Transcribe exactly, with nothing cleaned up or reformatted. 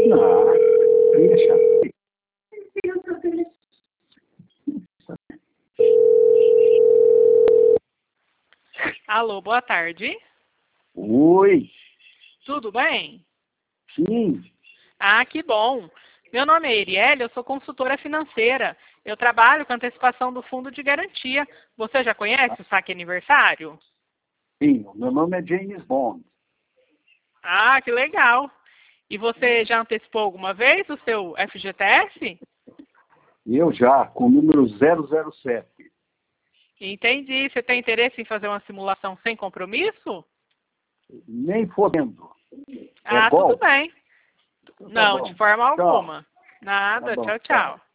Não, deixa. Alô, boa tarde. Oi, Tudo bem? sim. Ah, que bom. Meu nome é Erielle, eu sou consultora financeira. Eu trabalho com antecipação do fundo de garantia. Você já conhece o saque aniversário? Sim, o meu nome é James Bond. Ah, que legal. E você já antecipou alguma vez o seu F G T S? Eu já, com o número zero zero sete. Entendi. Você tem interesse em fazer uma simulação sem compromisso? Nem fodendo. É Ah, tudo golpe? bem. Então tá Não, bom. de forma Tchau. alguma. Tá Nada. bom, Tchau, tchau. tchau.